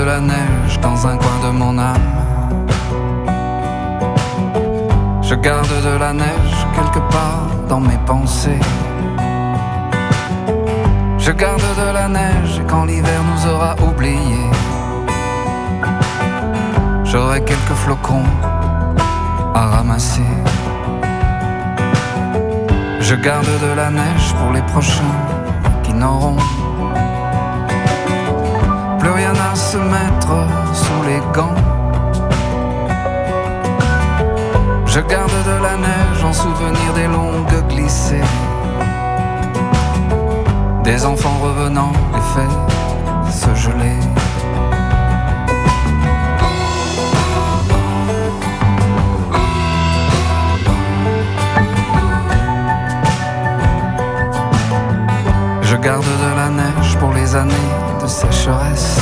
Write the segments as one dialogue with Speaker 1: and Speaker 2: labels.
Speaker 1: de la neige dans un coin de mon âme. Je garde de la neige quelque part dans mes pensées. Je garde de la neige et quand l'hiver nous aura oubliés, j'aurai quelques flocons à ramasser. Je garde de la neige pour les prochains qui n'auront plus rien à se mettre sous les gants. Je garde de la neige en souvenir des longues glissées, des enfants revenant les fesses se geler. Je garde de la neige pour les années de sécheresse.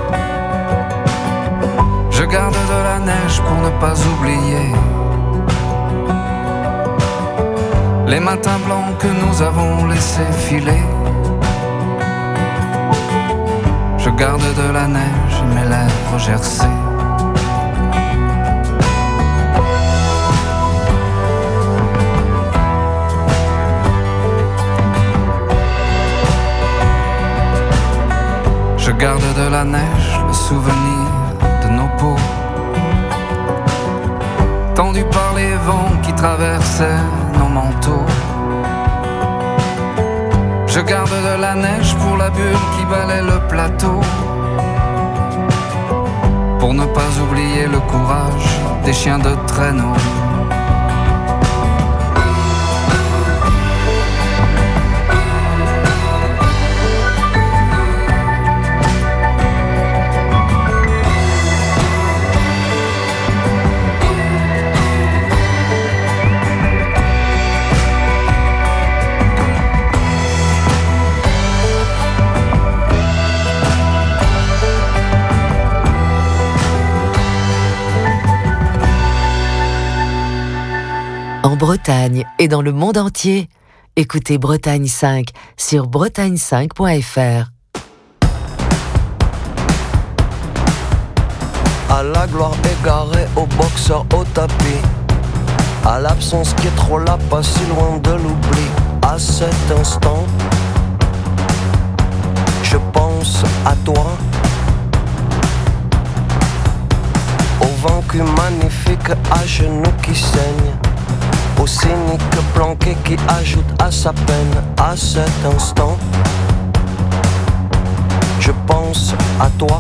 Speaker 1: Je garde de la neige pour ne pas oublier les matins blancs que nous avons laissés filer. Je garde de la neige et mes lèvres gercées. Je garde de la neige le souvenir de nos peaux, tendus par les vents qui traversaient nos manteaux. Je garde de la neige pour la bulle qui balaie le plateau, pour ne pas oublier le courage des chiens de traîneau.
Speaker 2: En Bretagne et dans le monde entier, écoutez Bretagne 5 sur bretagne5.fr.
Speaker 3: À la gloire égarée, au boxeur, au tapis, à l'absence qui est trop là, pas si loin de l'oubli. À cet instant, je pense à toi, au vaincu magnifique à genoux qui saigne, au cynique planqué qui ajoute à sa peine. À cet instant, je pense à toi,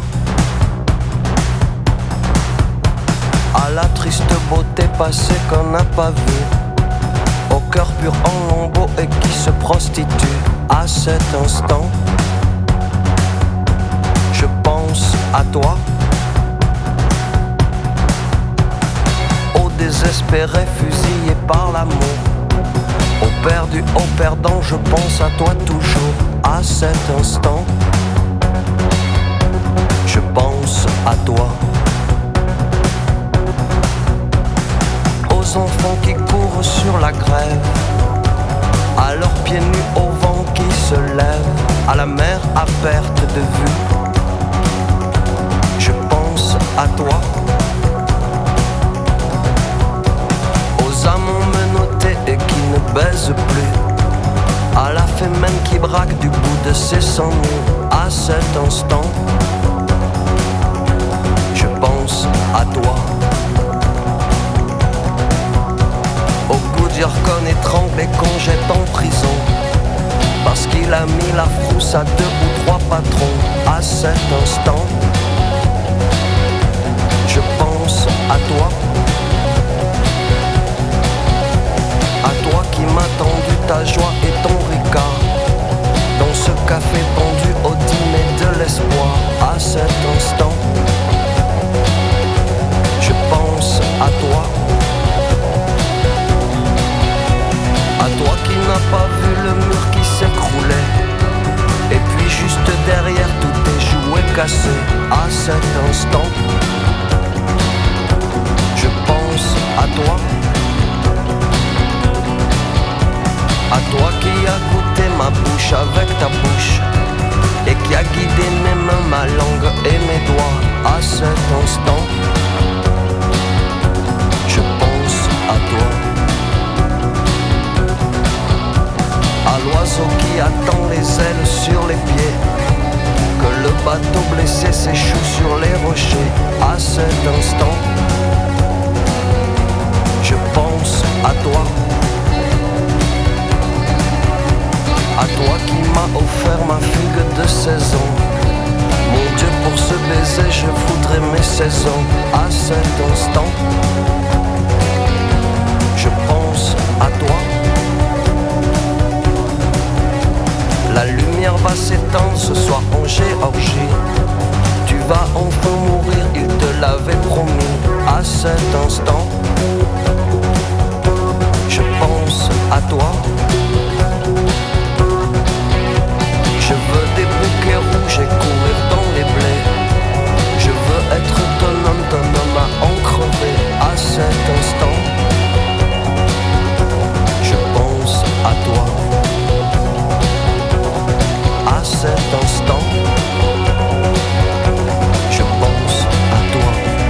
Speaker 3: à la triste beauté passée qu'on n'a pas vue, au cœur pur en lambeaux et qui se prostitue. À cet instant, je pense à toi, désespéré, fusillé par l'amour, au perdu, au perdant, je pense à toi toujours. À cet instant, je pense à toi, aux enfants qui courent sur la grève, à leurs pieds nus au vent qui se lève, à la mer à perte de vue, je pense à toi, amants menottés et qui ne baisent plus, à la fémène qui braque du bout de ses sangs. À cet instant, je pense à toi, au coup d'Ircon étranglé qu'on jette en prison, parce qu'il a mis la frousse à 2 ou 3 patrons. À cet instant, je pense à toi, à toi qui m'as tendu ta joie et ton ricard, dans ce café pendu au dîner de l'espoir. À cet instant, je pense à toi, à toi qui n'as pas vu le mur qui s'écroulait, et puis juste derrière tous tes jouets cassés. À cet instant, je pense à toi, à toi qui as goûté ma bouche avec ta bouche, et qui a guidé mes mains, ma langue et mes doigts. À cet instant, je pense à toi. À l'oiseau qui attend les ailes sur les pieds, que le bateau blessé s'échoue sur les rochers. À cet instant, je pense à toi. À toi qui m'as offert ma figue de 16 ans. Mon Dieu, pour ce baiser, je voudrais mes 16 ans. À cet instant, je pense à toi. La lumière va s'éteindre ce soir en Géorgie. Tu vas enfin mourir, il te l'avait promis. À cet instant, je pense à toi. Je veux des bouquets rouges et courir dans les blés. Je veux être ton homme à en crever. À cet instant, je pense à toi. À cet instant, je pense à toi.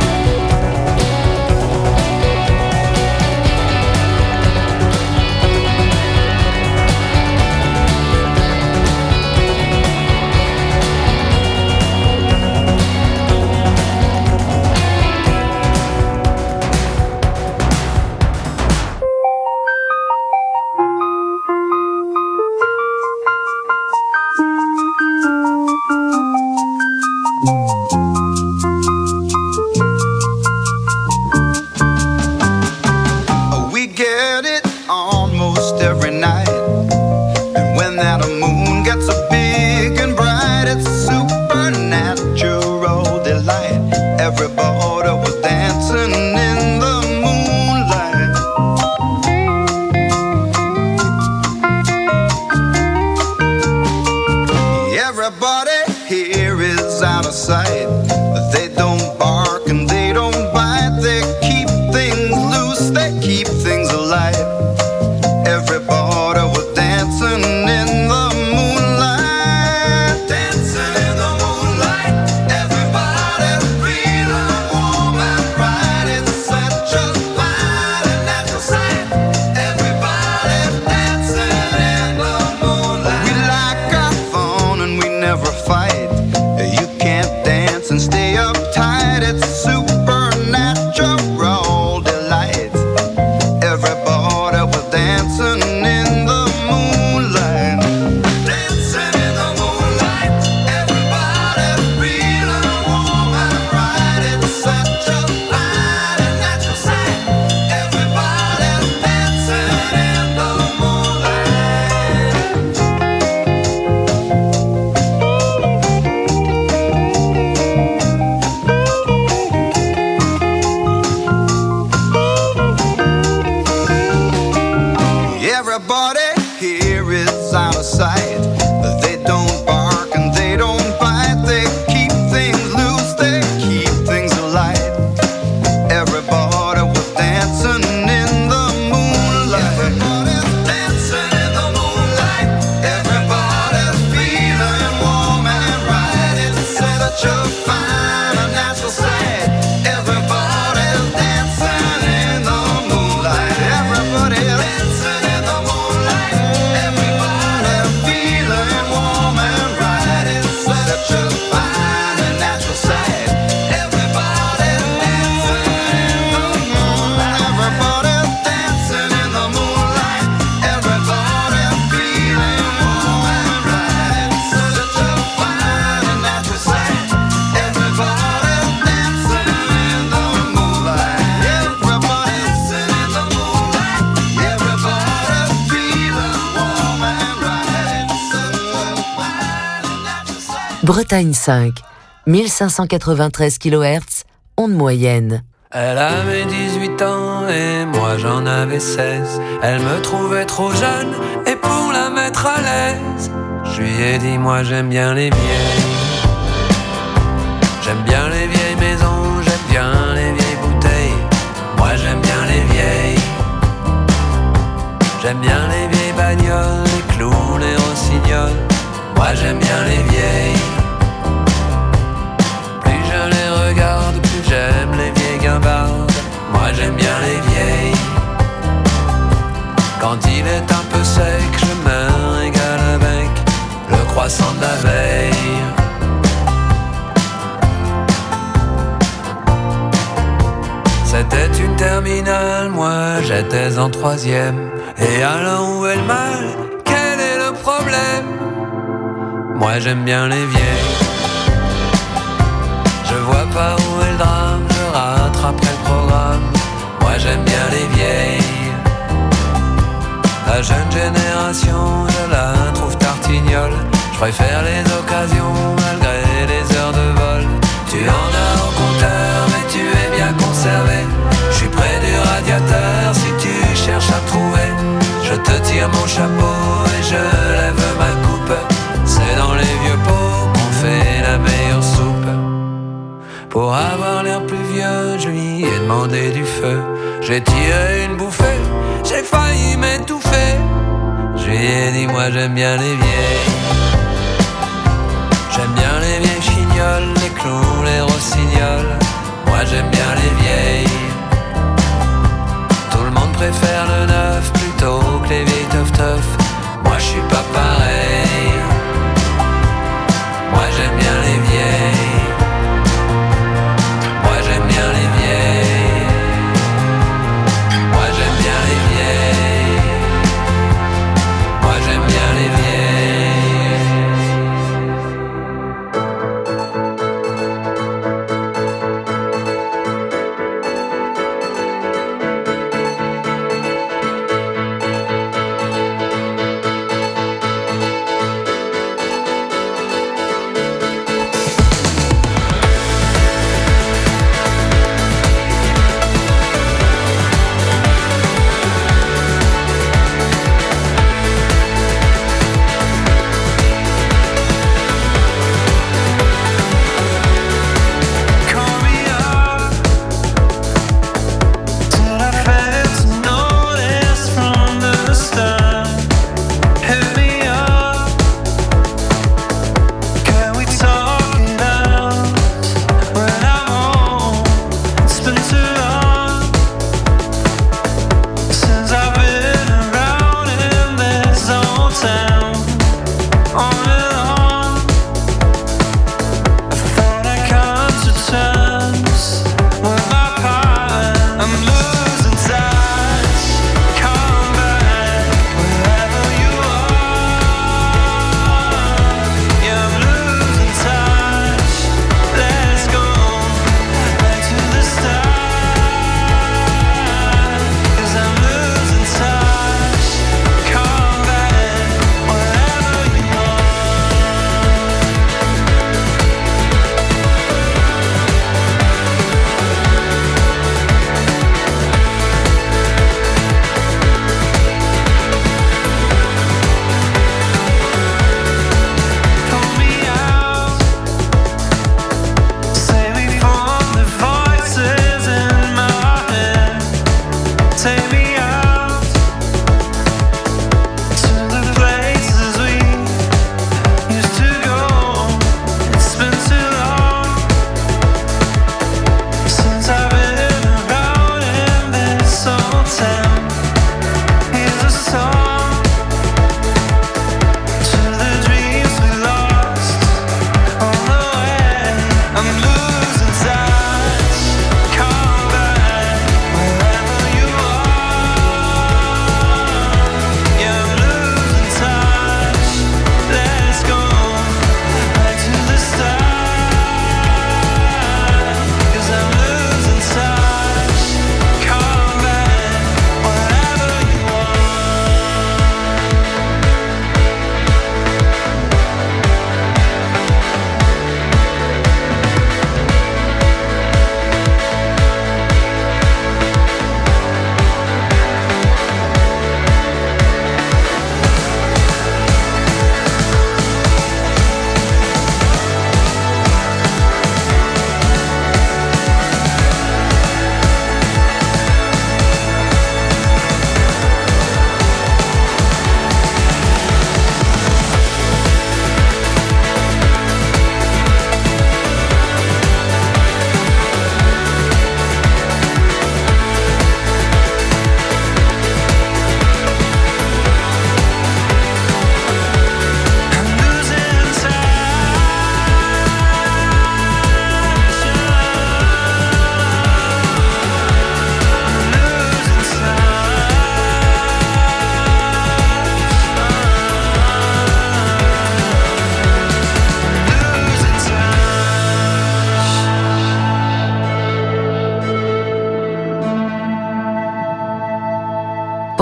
Speaker 2: Bretagne 5, 1593 kHz, onde moyenne.
Speaker 1: Elle avait 18 ans et moi j'en avais 16. Elle me trouvait trop jeune et pour la mettre à l'aise, je lui ai dit moi j'aime bien les vieilles. J'aime bien les vieilles maisons, j'aime bien les vieilles bouteilles. Moi j'aime bien les vieilles. J'aime bien les vieilles bagnoles, les clous, les rossignols. Moi j'aime bien les vieilles. Moi j'aime bien les vieilles. Quand il est un peu sec, je me régale avec le croissant de la veille. C'était une terminale, moi j'étais en troisième. Et alors où est le mal? Quel est le problème? Moi j'aime bien les vieilles. Je vois pas où est le drame, je rattraperai le programme. Moi j'aime bien les vieilles. La jeune génération, je la trouve tartignole. Je préfère les occasions malgré les heures de vol. Tu en as au compteur mais tu es bien conservé. Je suis près du radiateur si tu cherches à me trouver. Je te tire mon chapeau et je lève ma coupe. C'est dans les vieux pots qu'on fait la meilleure soupe. Pour avoir l'air plus vieux, je lui ai demandé du feu. J'ai tiré une bouffée, j'ai failli m'étouffer. Je lui ai dit moi j'aime bien les vieilles. J'aime bien les vieilles chignoles, les clous, les rossignols. Moi j'aime bien les vieilles. Tout le monde préfère le neuf plutôt que les vieilles teuf-teuf. Moi je suis pas pareil. Moi j'aime bien les vieilles. Moi j'aime bien les vieilles. Moi j'aime bien les vieilles. Moi j'aime bien les vieilles.
Speaker 4: Come back wherever you are.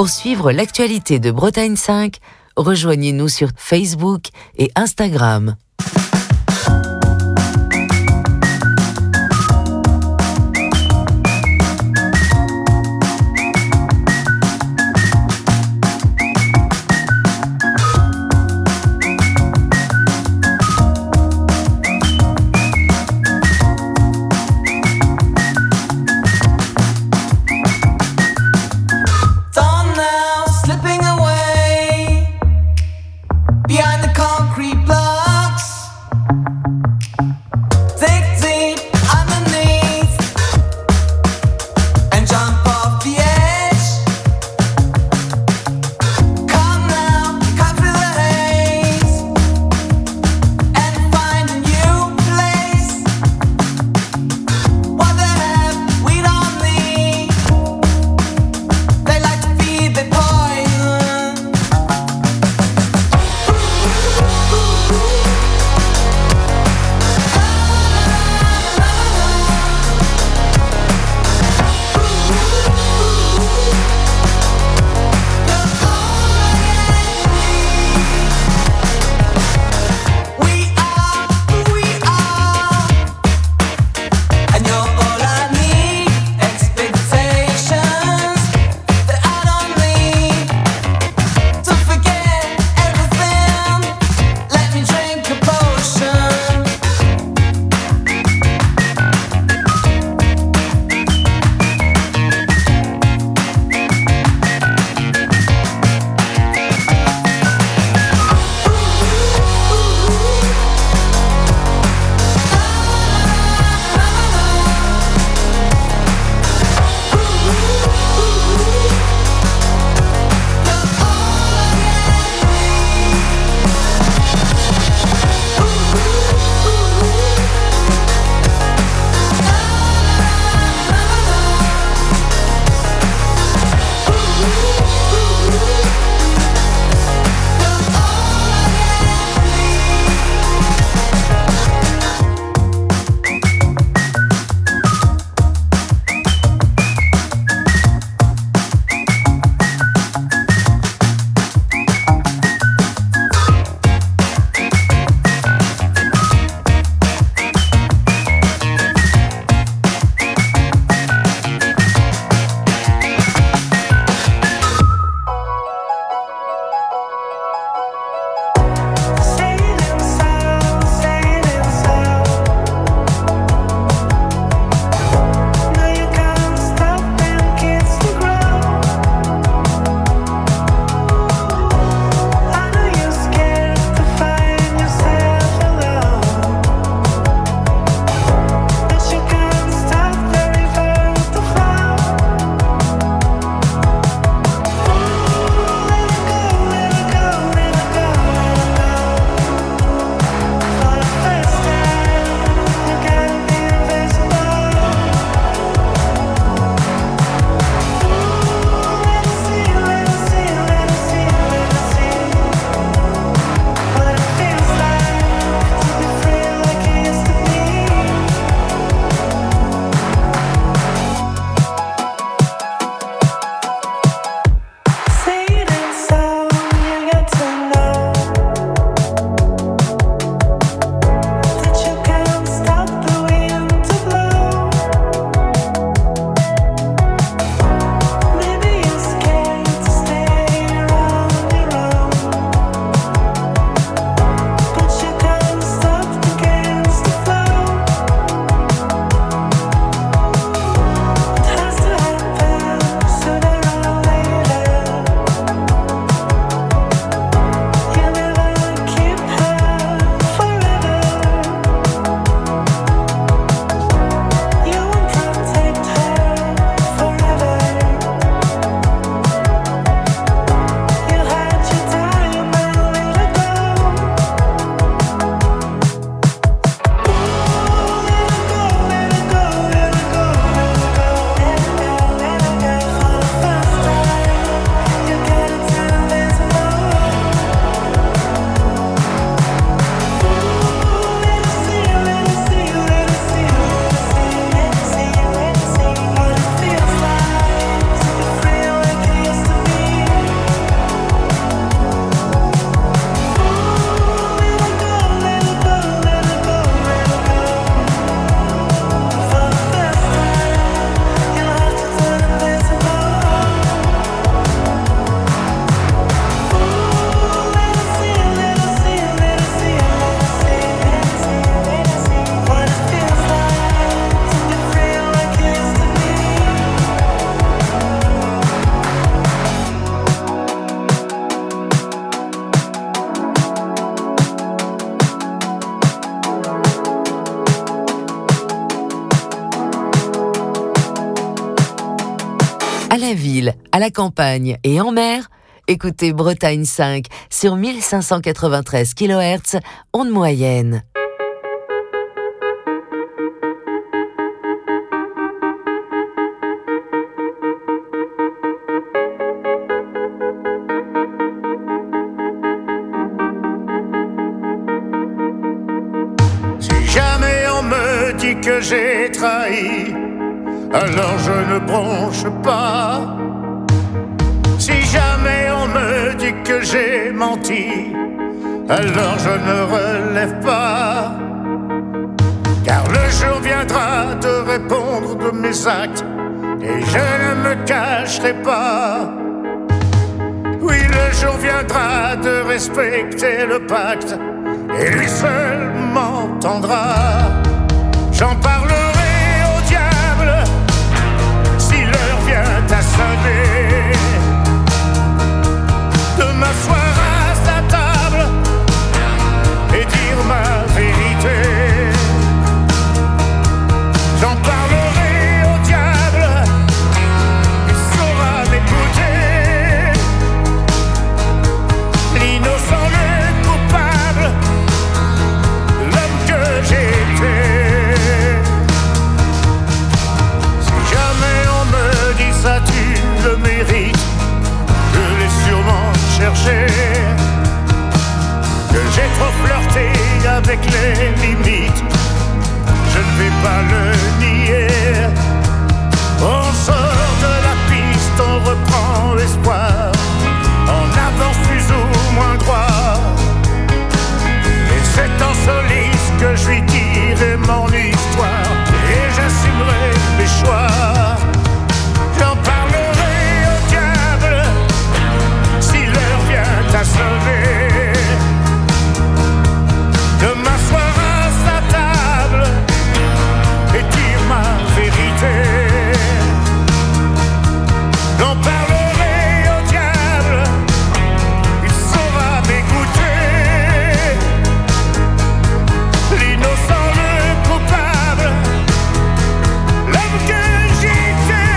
Speaker 2: Pour suivre l'actualité de Bretagne 5, rejoignez-nous sur Facebook et Instagram.
Speaker 4: Behind the concrete blocks,
Speaker 2: À la ville, à la campagne et en mer, écoutez Bretagne 5 sur 1593 kHz, onde moyenne.
Speaker 4: Si jamais on me dit que j'ai trahi, alors je ne bronche pas. Si jamais on me dit que j'ai menti, alors je ne relève pas. Car le jour viendra de répondre de mes actes, et je ne me cacherai pas. Oui, le jour viendra de respecter le pacte, et lui seul m'entendra. J'en parlerai au diable si l'heure vient à sonner, de m'asseoir à sa table et dire ma vérité. J'en parlerai au diable, il saura m'écouter. L'innocent, le coupable, l'homme que j'étais. Si jamais on me dit ça tu le mérites, je l'ai sûrement cherché, que j'ai trop flirté avec les limites, je ne vais pas le nier. On sort de la piste, on reprend espoir, on avance plus ou moins droit. Et c'est en soliste que je lui dirai mon histoire, et j'assumerai mes choix. J'en parlerai au diable si l'heure vient à sonner, de m'asseoir à sa table et dire ma vérité. J'en parlerai au diable, il saura m'écouter. L'innocent, le coupable, l'homme que j'étais.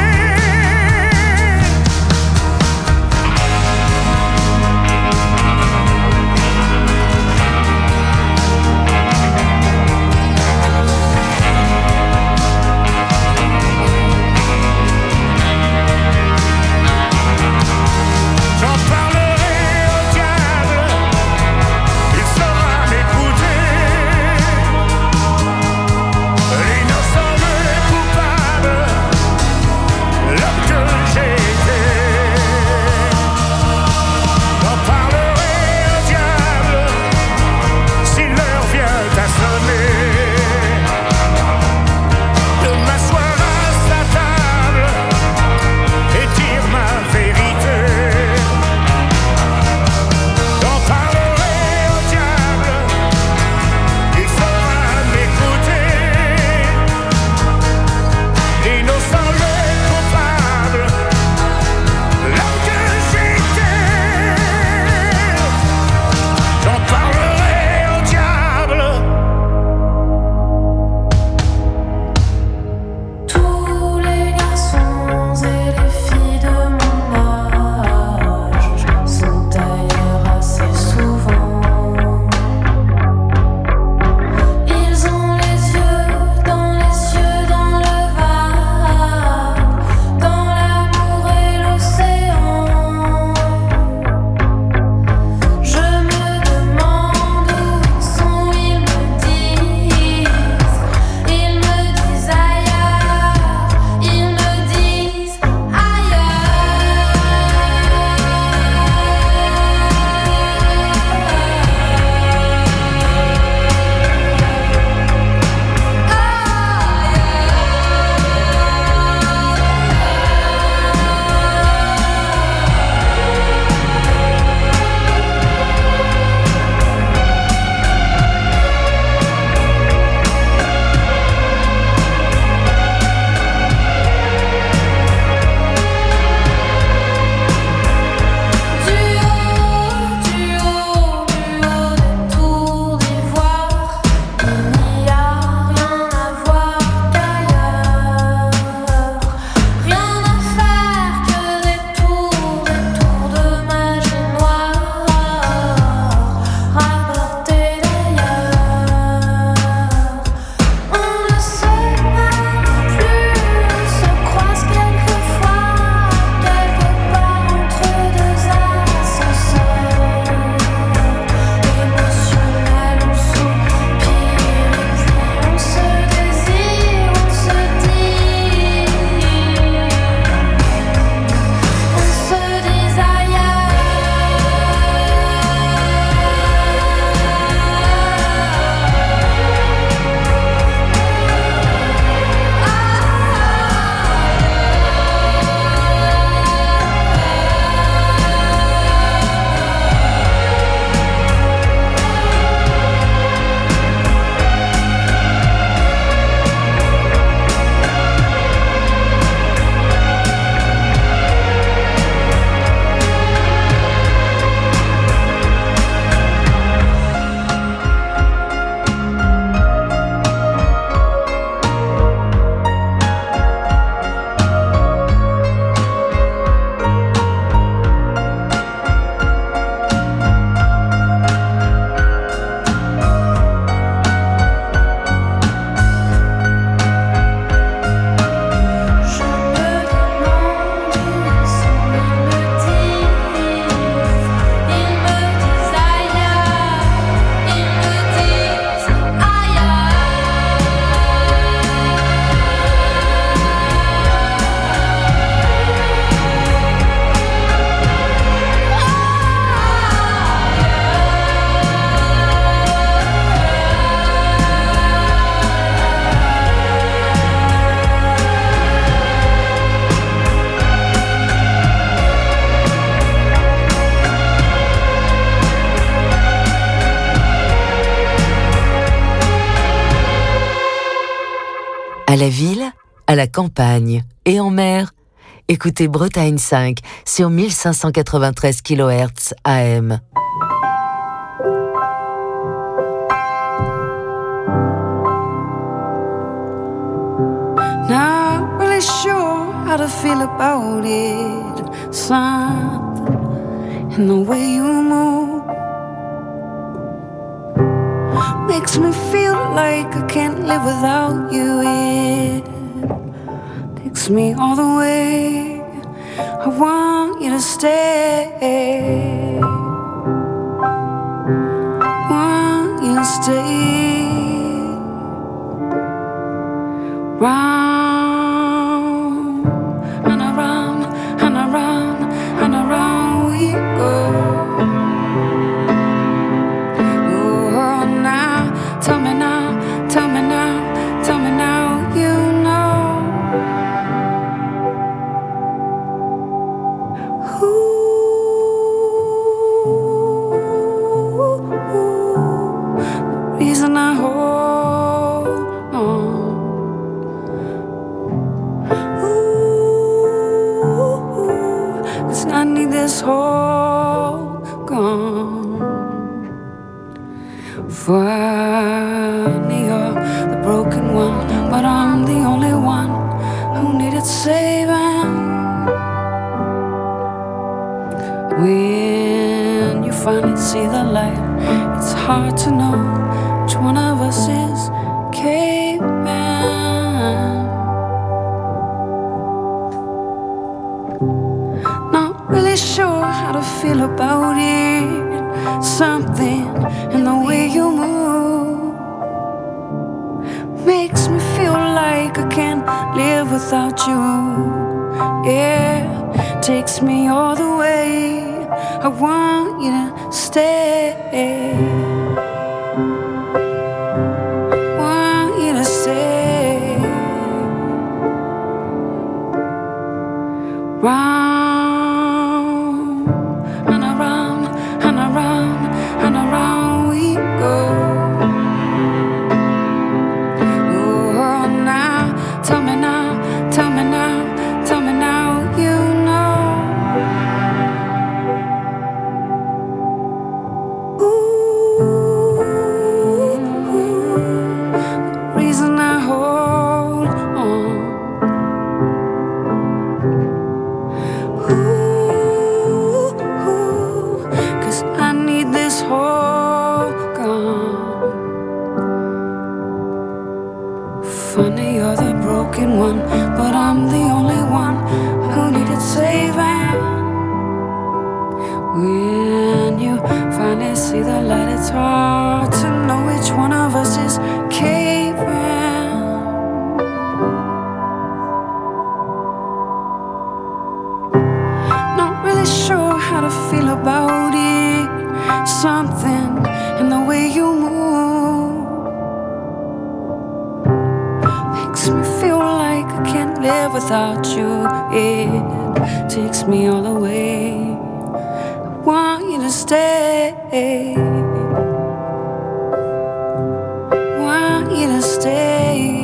Speaker 2: À la ville, à la campagne et en mer, écoutez Bretagne 5 sur 1593 kHz AM.
Speaker 5: Not really sure how to feel about it. Something in the way you move makes me feel like I can't live without you. It takes me all the way. I want you to stay. Want you to stay. Round and around and around and around we go. Oh, now, tell me now, tell me now, tell me now, you know. The reason I hold on. I need this hole gone. Funny, you're the broken one, but I'm the only one who needed saving. When you finally see the light, it's hard to know which one of us is caving. Really sure how to feel about it. Something in the way you move makes me feel like I can't live without you. Yeah, takes me all the way. I want you to stay. Want you to stay. Round and around we go. Oh, now, tell me now, tell me now, tell me now, you know. Ooh, the reason I hold on. Funny, you're the broken one, but I'm the only one who needed saving. When you finally see the light, it's hard to know which one of us is caving. Not really sure how to feel about it. Something in the way you move makes me feel like I can't live without you. It takes me all the way. I want you to stay. Want you to stay.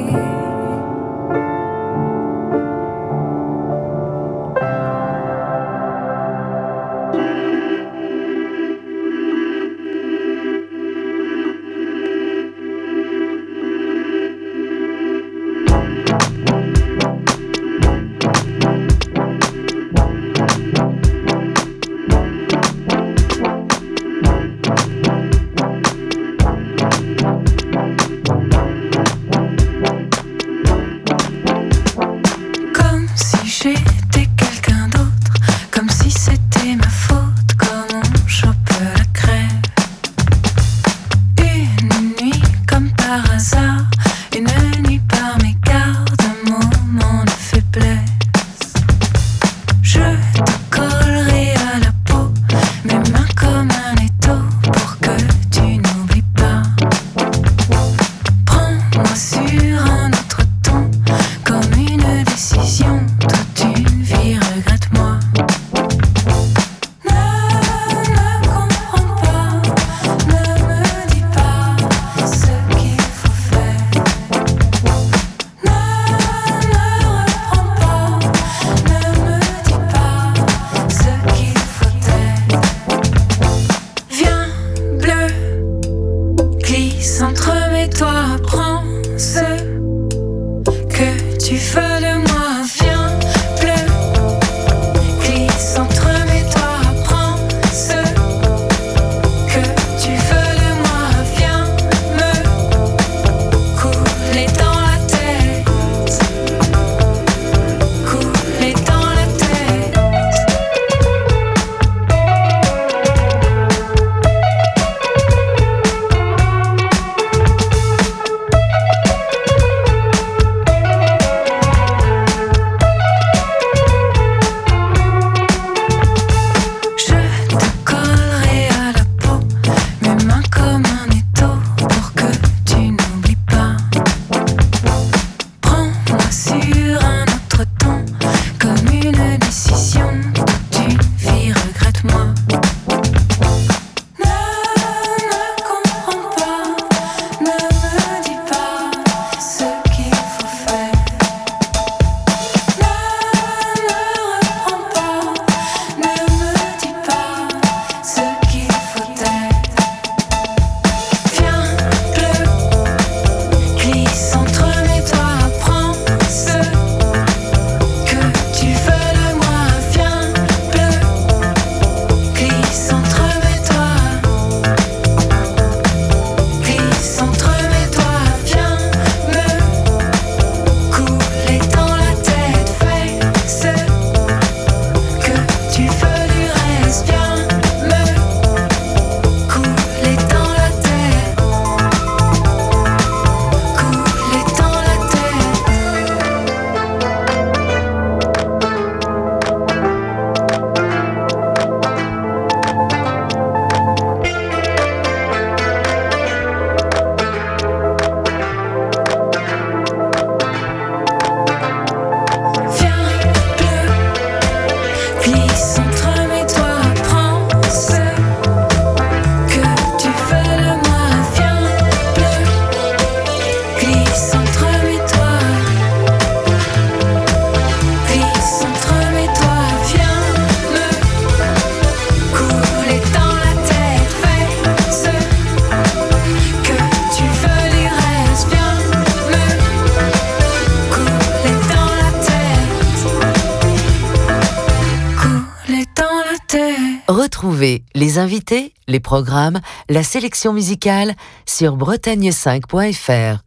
Speaker 2: Retrouvez les invités, les programmes, la sélection musicale sur bretagne5.fr.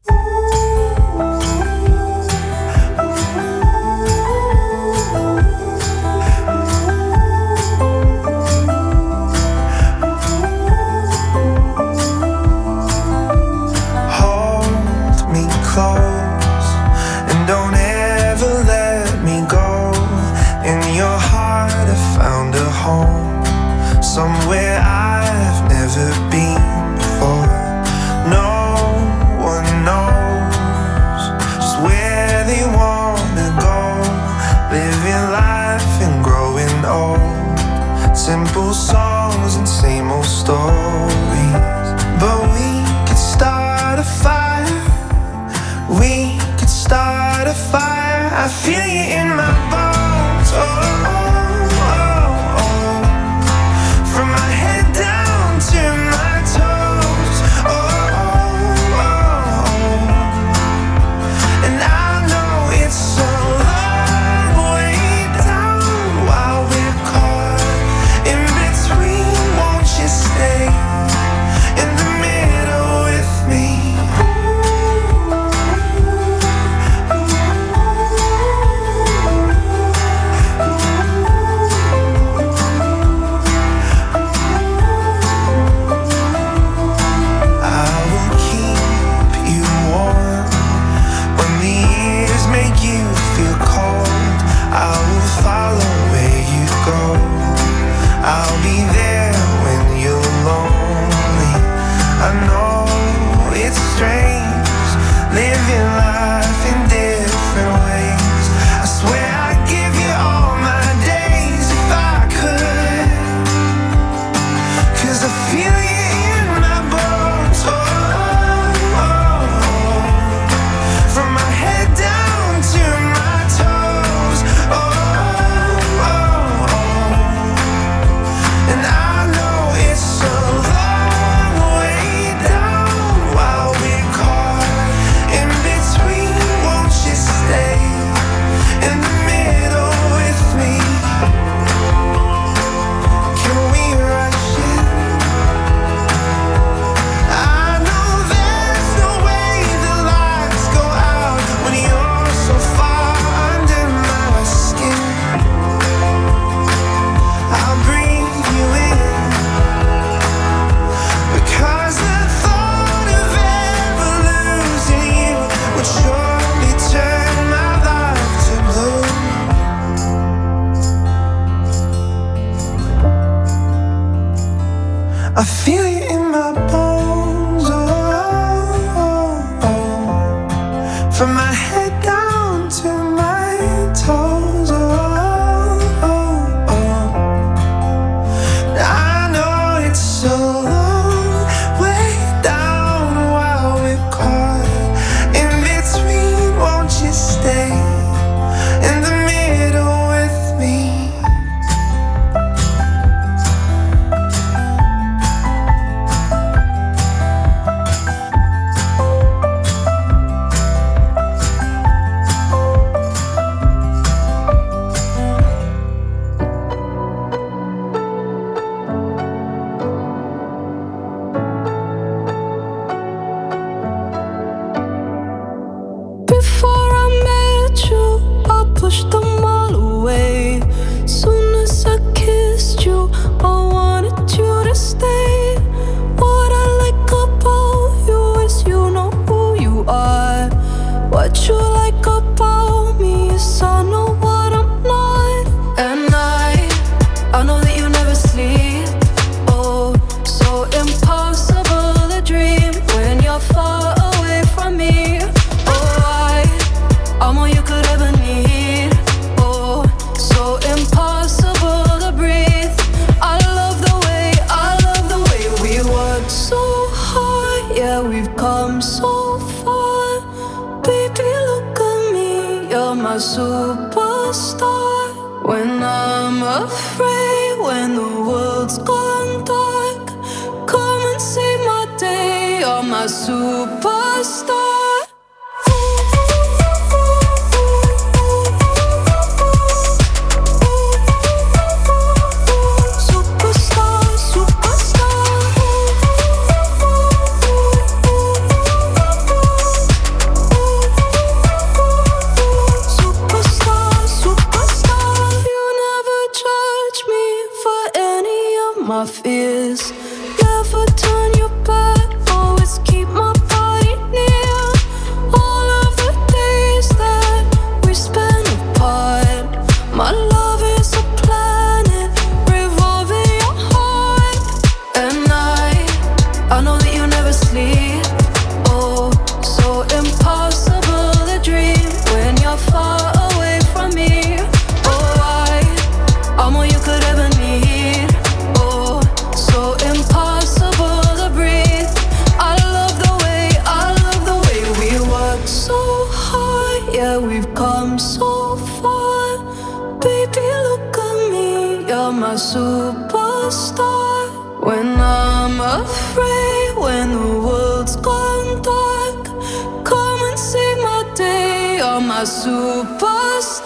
Speaker 6: Somewhere I've never been before. No one knows just where they wanna go. Living life and growing old. Simple songs and same old stories. But we could start a fire. We could start a fire. I feel you in my bones. Oh, oh, oh. From my head down to my toes. Oh, oh, oh. And I know it's a long way down while we're caught in between. Won't you stay in the middle with me? I'll be there when you're lonely. I know it's strange living life in different ways. I swear I'd give you all my days if I could. 'Cause I feel you in my bones. Oh, oh, oh. From my head down to my toes. Oh, oh, oh. And I know it's a long way down while we're caught in between. Won't you stay in the middle with me? Can we rush it? I know there's no way the lights go out when you're so far under my skin. I'll breathe you in, because the thought of ever losing you would surely turn my life to blue. I feel you in my bones. Oh, oh, oh. From my head down to my toes. Oh, oh, oh. I know it's a long way down while we're caught in between. Won't you stay in the middle with me?
Speaker 5: Before I met you, I pushed them all away. Soon as I kissed you, I wanted you to stay. What I like about you is you know who you are. What you like about me is I know what I'm not. And I know that you never sleep. Oh, so impossible to dream when you're far away from me. I'm all you could ever need. Oh, so impossible to breathe. I love the way we work so hard. Yeah, we've come so far. Baby, look at me, you're my superstar. When I'm afraid, when the world's gone dark, come and save my day, you're my superstar. Superstar. my fears. Never turn your back, always keep my body near. All of the days that we spent apart, my love is a planet revolving your heart. And I know that you never sleep. Oh, so impossible to dream when you're far away from me. Oh, I'm all you could ever need. Oh, so impossible to breathe. I love the way we work so hard. Yeah, we've come so far. Baby, look at me, you're my superstar. When I'm afraid, when the world's gone dark, come and save my day, you're my superstar.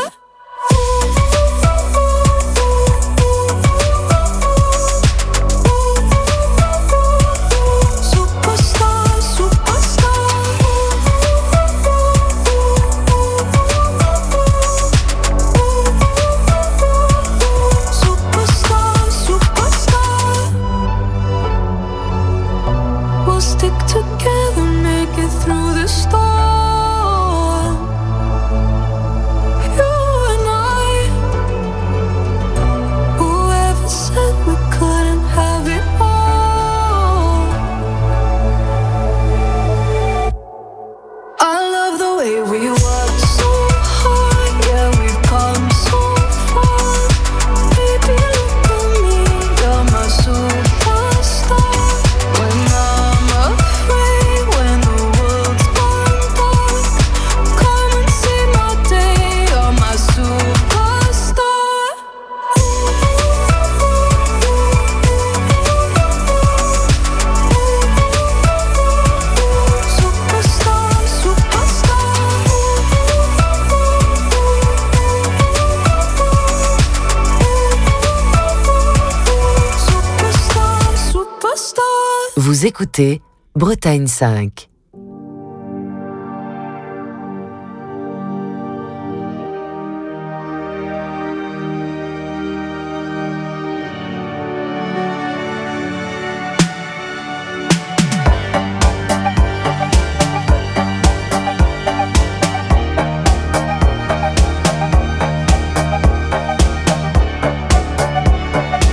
Speaker 2: Vous écoutez Bretagne 5.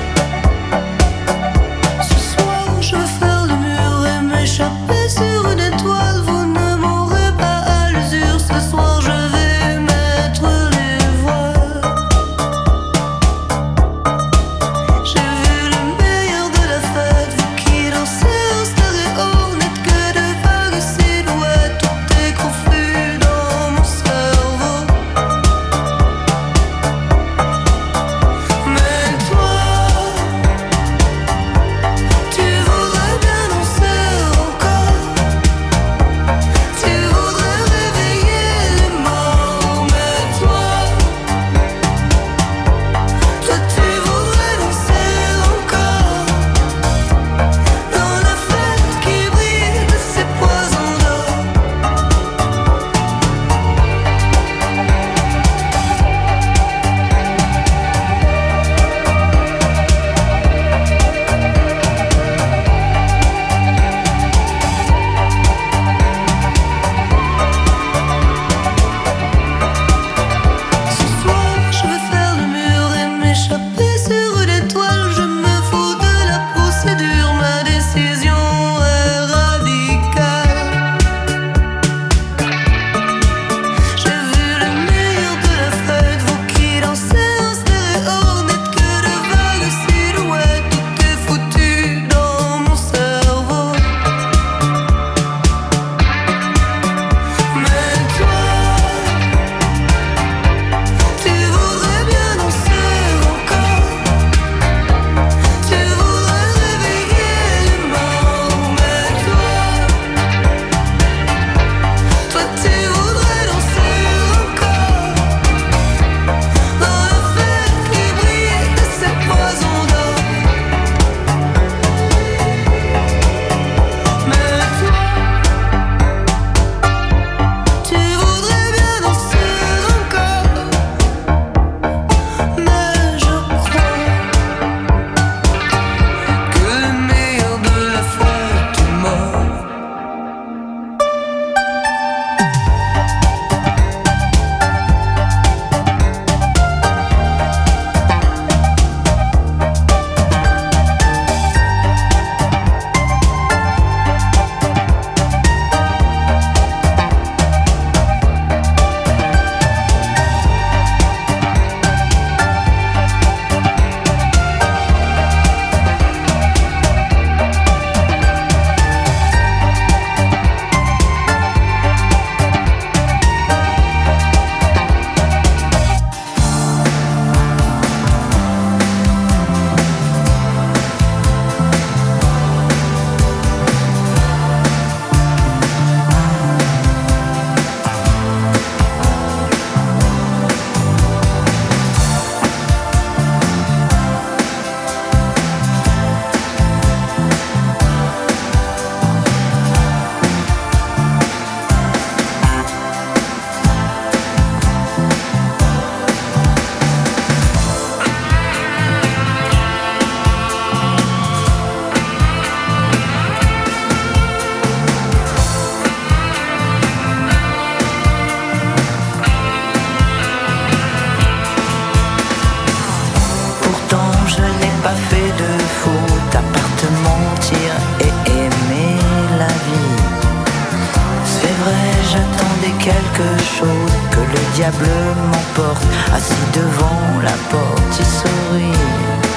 Speaker 5: Ce soir, je vais faire le mur et m'échapper sur une
Speaker 7: diable m'emporte. Assis devant la porte, il sourit.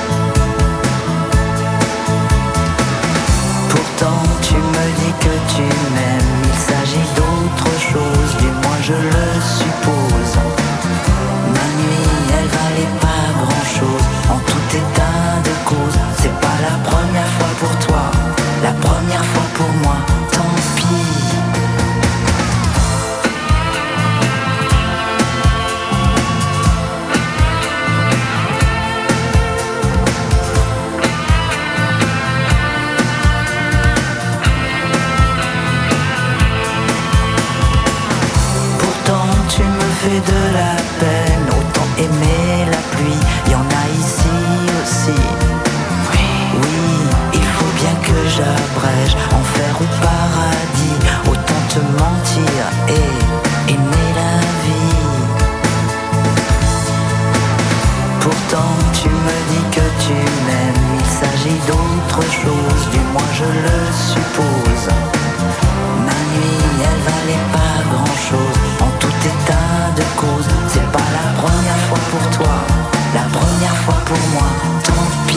Speaker 7: Pourtant tu me dis que tu m'aimes. Il s'agit d'autre chose, du moins je le suppose. Ma nuit, elle valait pas grand chose. En tout état de cause, c'est pas la première fois pour toi, la première fois pour moi, tant pis. De la peine, autant aimer la pluie, y en a ici aussi. Oui, il faut bien que j'abrège, enfer ou paradis, autant te mentir et aimer la vie. Pourtant tu me dis que tu m'aimes, il s'agit d'autre chose, du moins je le suppose. Ma nuit, elle valait pas grand chose, en tout état de cause. C'est pas la première fois pour toi, la première fois pour moi, tant pis.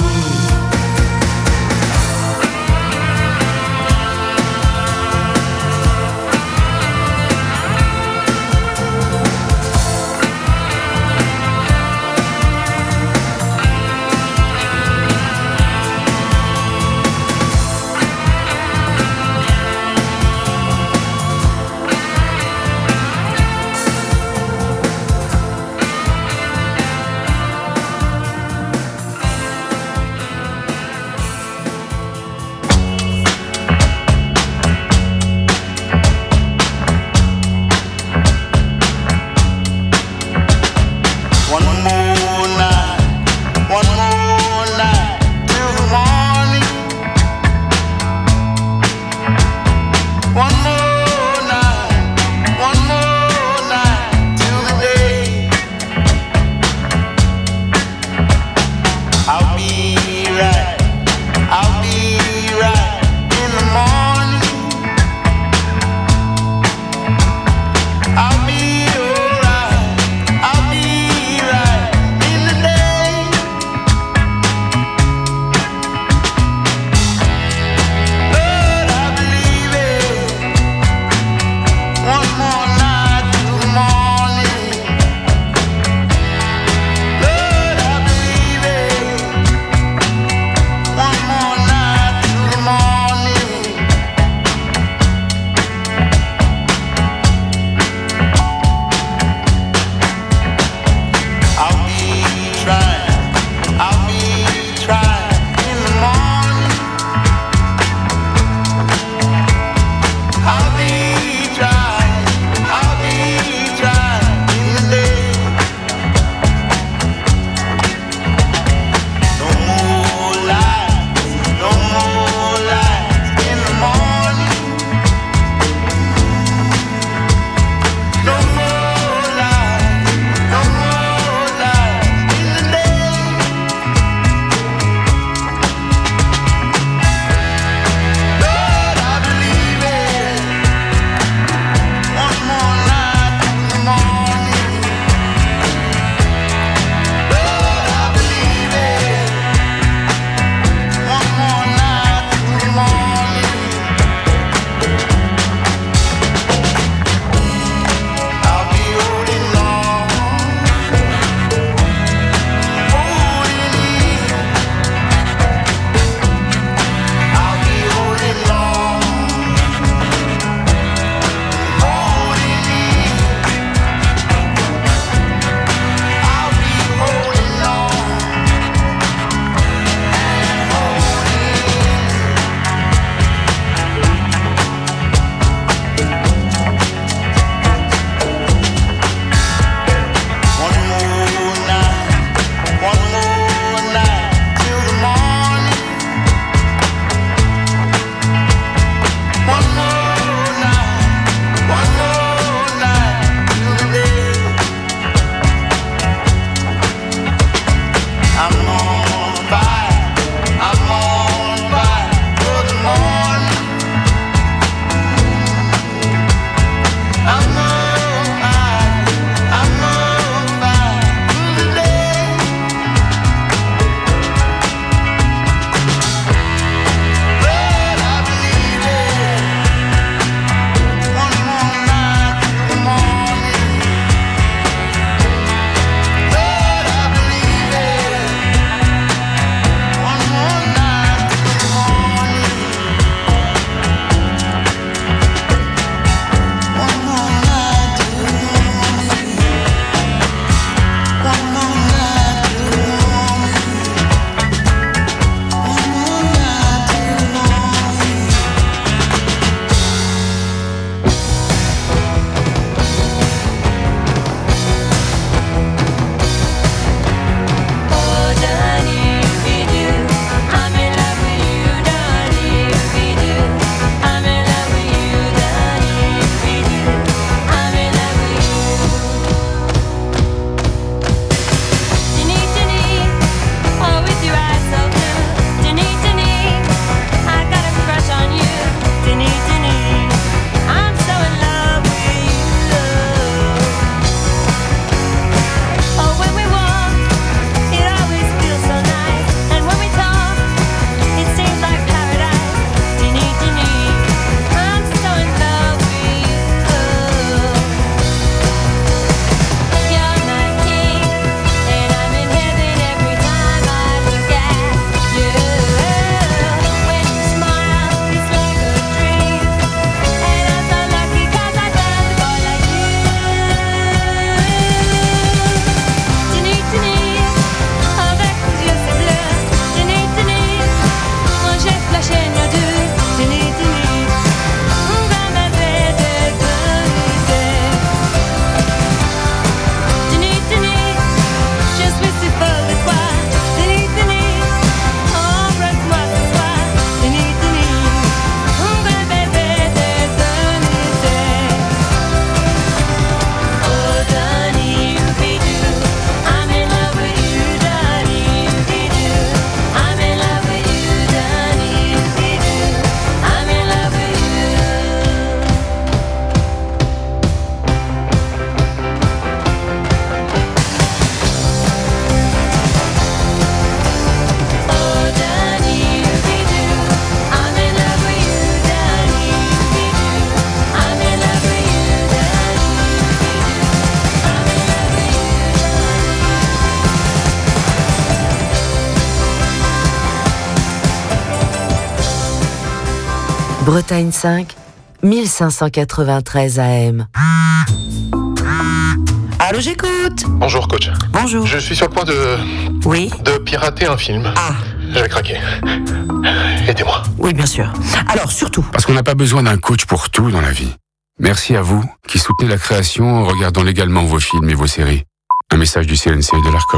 Speaker 6: I'm
Speaker 2: Bretagne 5, 1593 AM.
Speaker 8: Allô, j'écoute.
Speaker 9: Bonjour coach.
Speaker 8: Bonjour.
Speaker 9: Je suis sur le point de pirater un film.
Speaker 8: Ah.
Speaker 9: J'ai craqué. Aidez-moi.
Speaker 8: Oui, bien sûr. Alors, surtout.
Speaker 10: Parce qu'on n'a pas besoin d'un coach pour tout dans la vie. Merci à vous qui soutenez la création en regardant légalement vos films et vos séries. Un message du CNC et de l'ARCOM.